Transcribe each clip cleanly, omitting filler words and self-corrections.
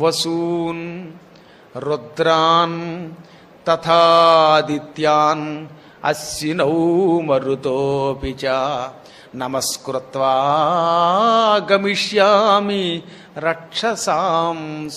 వసూన్ రుద్రాన్ తథాదిత్యాన్ అశ్వినౌ మరుతోపి చ నమస్కృత్వా గమిష్యామి రక్షసాం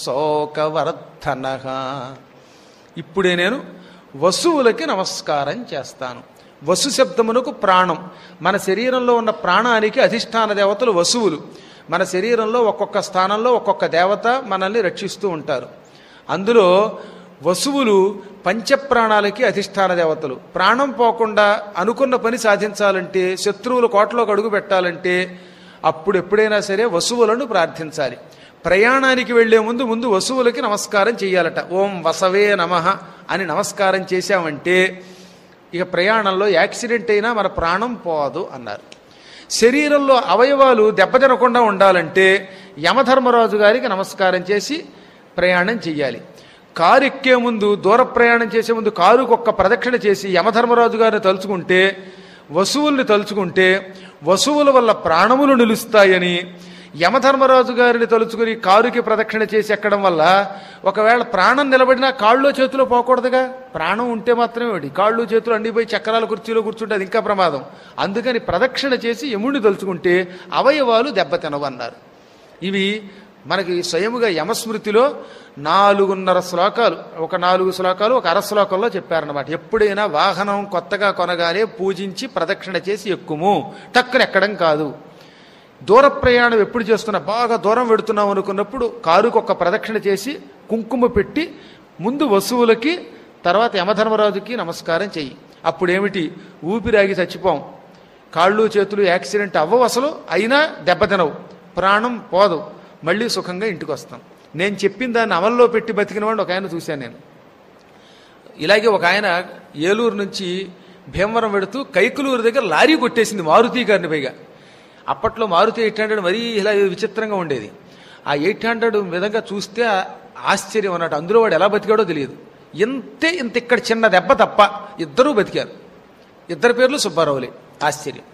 శోకవర్ధనః. ఇప్పుడే నేను వసువులకి నమస్కారం చేస్తాను. వసు శబ్దమునకు ప్రాణం. మన శరీరంలో ఉన్న ప్రాణానికి అధిష్టాన దేవతలు వసువులు. మన శరీరంలో ఒక్కొక్క స్థానంలో ఒక్కొక్క దేవత మనల్ని రక్షిస్తూ ఉంటారు. అందులో వసువులు పంచప్రాణాలకి అధిష్టాన దేవతలు. ప్రాణం పోకుండా అనుకున్న పని సాధించాలంటే, శత్రువులు కోటలోకి అడుగు పెట్టాలంటే అప్పుడు ఎప్పుడైనా సరే వసువులను ప్రార్థించాలి. ప్రయాణానికి వెళ్లే ముందు వసువులకి నమస్కారం చేయాలట. ఓం వసవే నమః అని నమస్కారం చేశామంటే ఇక ప్రయాణంలో యాక్సిడెంట్ అయినా మన ప్రాణం పోదు అన్నారు. శరీరంలో అవయవాలు దెబ్బతినకుండా ఉండాలంటే యమధర్మరాజు గారికి నమస్కారం చేసి ప్రయాణం చెయ్యాలి. కారు ఎక్కే ముందు, దూర ప్రయాణం చేసే ముందు కారుకు ఒక్క ప్రదక్షిణ చేసి యమధర్మరాజు గారిని తలుచుకుంటే, వసువుల్ని తలుచుకుంటే వసువుల వల్ల ప్రాణములు నిలుస్తాయని, యమధర్మరాజు గారిని తలుచుకుని కారుకి ప్రదక్షిణ చేసి ఎక్కడం వల్ల ఒకవేళ ప్రాణం నిలబడినా కాళ్ళు చేతిలో పోకూడదుగా. ప్రాణం ఉంటే మాత్రమే కాళ్ళు చేతులు అండిపోయి చక్రాల కుర్చీలో కూర్చుంటే అది ఇంకా ప్రమాదం. అందుకని ప్రదక్షిణ చేసి యముడిని తలుచుకుంటే అవయవాలు దెబ్బతినవన్నారు. ఇవి మనకి స్వయముగా యమస్మృతిలో 4.5 శ్లోకాలు, ఒక 4 శ్లోకాలు ఒక అర శ్లోకంలో చెప్పారన్నమాట. ఎప్పుడైనా వాహనం కొత్తగా కొనగానే పూజించి ప్రదక్షిణ చేసి ఎక్కుము, టక్కున ఎక్కడం కాదు. దూర ప్రయాణం ఎప్పుడు చేస్తున్నా, బాగా దూరం వెడుతున్నాం అనుకున్నప్పుడు కారుకు ఒక ప్రదక్షిణ చేసి కుంకుమ పెట్టి ముందు వసువులకి తర్వాత యమధర్మరాజుకి నమస్కారం చెయ్యి. అప్పుడేమిటి, ఊపిరాగి చచ్చిపోం, కాళ్ళు చేతులు యాక్సిడెంట్ అవ్వవు, అసలు అయినా దెబ్బతినవు, ప్రాణం పోదు, మళ్ళీ సుఖంగా ఇంటికి వస్తాం. నేను చెప్పిన దాన్ని అమల్లో పెట్టి బతికిన వాడిని ఒక ఆయన చూశాను నేను. ఇలాగే ఒక ఆయన ఏలూరు నుంచి భీమవరం వెడుతూ కైకులూరు దగ్గర లారీ కొట్టేసింది మారుతి గారిని. పైగా అప్పట్లో మారుతి 800 మరీ ఇలా విచిత్రంగా ఉండేది. ఆ 800 విధంగా చూస్తే ఆశ్చర్యం అన్నట్టు. అందులో వాడు ఎలా బతికాడో తెలియదు. ఇంత ఇక్కడ చిన్న దెబ్బ తప్ప ఇద్దరూ బతికారు. ఇద్దరి పేర్లు సుబ్బారావులే. ఆశ్చర్యం.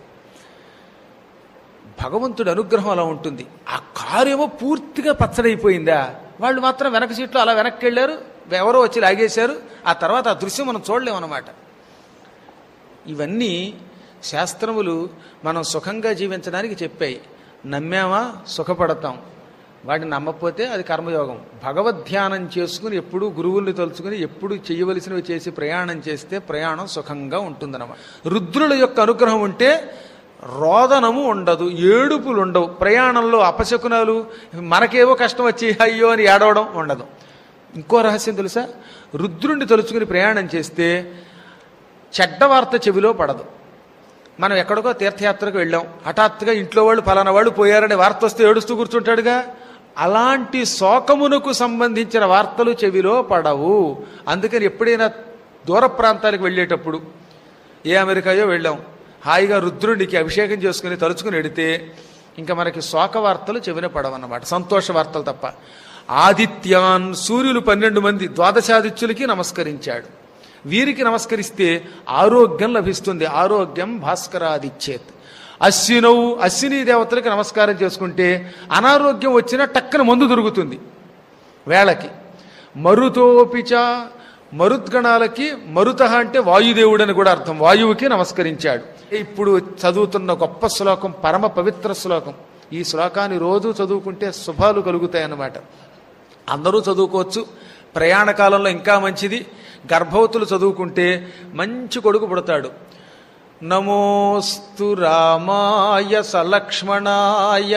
భగవంతుడి అనుగ్రహం అలా ఉంటుంది. ఆ కారు ఏమో పూర్తిగా పచ్చడైపోయిందా, వాళ్ళు మాత్రం వెనక సీట్లో అలా వెనక్కి వెళ్ళారు, ఎవరో వచ్చి లాగేశారు. ఆ తర్వాత ఆ దృశ్యం మనం చూడలేమన్నమాట. ఇవన్నీ శాస్త్రములు మనం సుఖంగా జీవించడానికి చెప్పాయి. నమ్మామా సుఖపడతాం, వాడిని నమ్మకపోతే అది కర్మయోగం. భగవద్ధ్యానం చేసుకుని ఎప్పుడు గురువుల్ని తలుచుకుని ఎప్పుడు చేయవలసినవి చేసి ప్రయాణం చేస్తే ప్రయాణం సుఖంగా ఉంటుందన్నమాట. రుద్రుల యొక్క అనుగ్రహం ఉంటే రోదనము ఉండదు, ఏడుపులు ఉండవు. ప్రయాణంలో అపశకునాలు, మనకేవో కష్టం వచ్చి అయ్యో అని ఏడవడం ఉండదు. ఇంకో రహస్యం తెలుసా, రుద్రుణ్ణి తలుచుకుని ప్రయాణం చేస్తే చెడ్డ వార్త చెవిలో పడదు. మనం ఎక్కడికో తీర్థయాత్రకు వెళ్ళాం, హఠాత్తుగా ఇంట్లో వాళ్ళు ఫలానా వాళ్ళు పోయారనే వార్త వస్తే ఏడుస్తూ కూర్చుంటాడుగా. అలాంటి శోకమునకు సంబంధించిన వార్తలు చెవిలో పడవు. అందుకని ఎప్పుడైనా దూర ప్రాంతాలకు వెళ్ళేటప్పుడు, ఏ అమెరికాయో వెళ్ళాం, హాయిగా రుద్రుడికి అభిషేకం చేసుకుని తలుచుకుని వెడితే ఇంకా మనకి శోక వార్తలు చెవిన పడవన్నమాట, సంతోష వార్తలు తప్ప. ఆదిత్యాన్, సూర్యులు 12 మంది ద్వాదశాదిత్యులకి నమస్కరించాడు. వీరికి నమస్కరిస్తే ఆరోగ్యం లభిస్తుంది. ఆరోగ్యం భాస్కరాదిచ్చేత్. అశ్వినవు, అశ్విని దేవతలకి నమస్కారం చేసుకుంటే అనారోగ్యం వచ్చినా టక్కన మందు దొరుకుతుంది వేళకి. మరుతోపిచ, మరుద్గణాలకి మరుత అంటే వాయుదేవుడు అని కూడా అర్థం. వాయువుకి నమస్కరించాడు. ఇప్పుడు చదువుతున్న గొప్ప శ్లోకం, పరమ పవిత్ర శ్లోకం. ఈ శ్లోకాన్ని రోజు చదువుకుంటే శుభాలు కలుగుతాయన్నమాట. అందరూ చదువుకోవచ్చు. ప్రయాణ కాలంలో ఇంకా మంచిది. గర్భవతులు చదువుకుంటే మంచి కొడుకు పుడతాడు. నమోస్తు రామాయ సలక్ష్మణాయ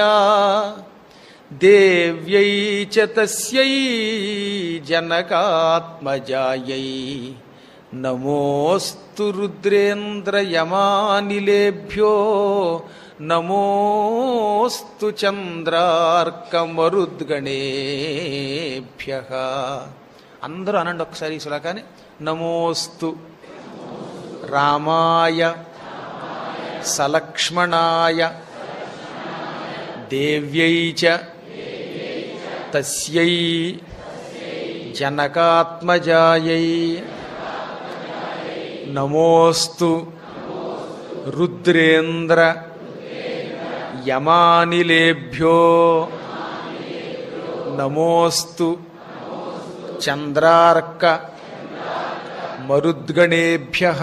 దేవ్యై చ తస్యై జనకాత్మజాయై నమోస్తు రుద్రేంద్ర యమానిలేభ్యో నమోస్తు చంద్రార్క మరుద్గణేభ్యః. అందరూ అనండి ఒకసారి ఈ శ్లోకాన్ని. నమోస్తు రామాయ సలక్ష్మణాయ దేవ్యై చ తస్యై జనకాత్మజాయై నమోస్తు రుద్రేంద్ర యమానిలేభ్యో నమోస్తు చంద్రార్క మరుద్గణేభ్యః.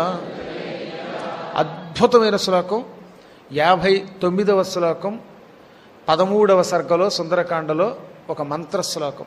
అద్భుతమైన శ్లోకం. 59వ శ్లోకం 13వ సర్గలో సుందరకాండలో ఒక మంత్ర శ్లోకం.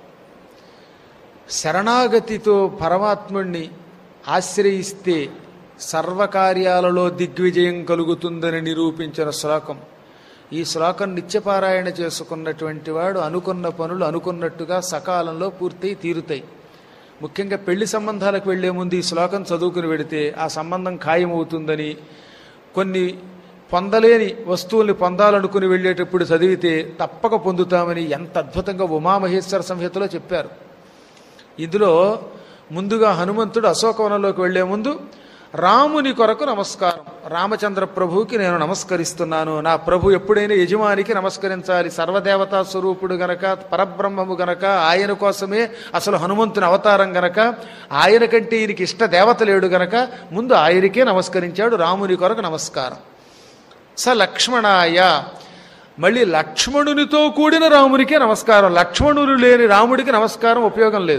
శరణాగతితో పరమాత్ముణ్ణి ఆశ్రయిస్తే సర్వకార్యాలలో దిగ్విజయం కలుగుతుందని నిరూపించిన శ్లోకం. ఈ శ్లోకం నిత్యపారాయణ చేసుకున్నటువంటి వాడు అనుకున్న పనులు అనుకున్నట్టుగా సకాలంలో పూర్తయి తీరుతాయి. ముఖ్యంగా పెళ్లి సంబంధాలకు వెళ్లే ముందు ఈ శ్లోకం చదువుకుని వెడితే ఆ సంబంధం ఖాయమవుతుందని, కొన్ని పొందలేని వస్తువుల్ని పొందాలనుకుని వెళ్ళేటప్పుడు చదివితే తప్పక పొందుతామని ఎంత అద్భుతంగా ఉమామహేశ్వర సంహితలో చెప్పారు. ఇందులో ముందుగా హనుమంతుడు అశోకవనంలోకి వెళ్లే ముందు రాముని కొరకు నమస్కారం, రామచంద్ర ప్రభువుకి నేను నమస్కరిస్తున్నాను. నా ప్రభు ఎప్పుడైనా యజమానికి నమస్కరించాలి. సర్వదేవతా స్వరూపుడు గనక, పరబ్రహ్మము గనక, ఆయన కోసమే అసలు హనుమంతుని అవతారం గనక, ఆయన కంటే ఈయనకి ఇష్ట దేవత లేడు గనక ముందు ఆయనకే నమస్కరించాడు. రాముని కొరకు నమస్కారం. స లక్ష్మణాయ, మళ్ళీ లక్ష్మణునితో కూడిన రామునికే నమస్కారం. లక్ష్మణుడు లేని రాముడికి నమస్కారం ఉపయోగం లేదు.